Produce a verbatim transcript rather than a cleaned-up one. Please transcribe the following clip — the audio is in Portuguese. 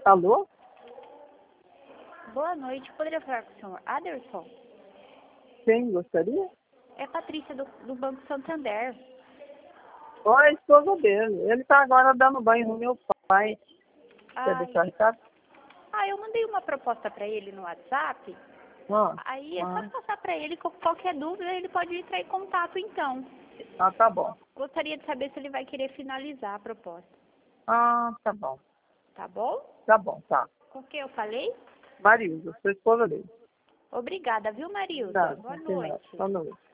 Alô? Boa noite, poderia falar com o senhor Aderson? Quem gostaria? É Patrícia do, do Banco Santander. Oi, a esposa dele. Ele tá agora dando banho no meu pai. Quer Ai, deixar recado? ah, eu mandei uma proposta para ele no WhatsApp. Ah, Aí é ah, só passar para ele, com qualquer dúvida ele pode entrar em contato então. ah, tá bom. Gostaria de saber se ele vai querer finalizar a proposta. Ah, tá bom. Tá bom? Tá bom, tá. Com quem eu falei? Marilza, sou esposa dele. Obrigada, viu, Marilza? Tá, Boa de nada. noite. Boa noite.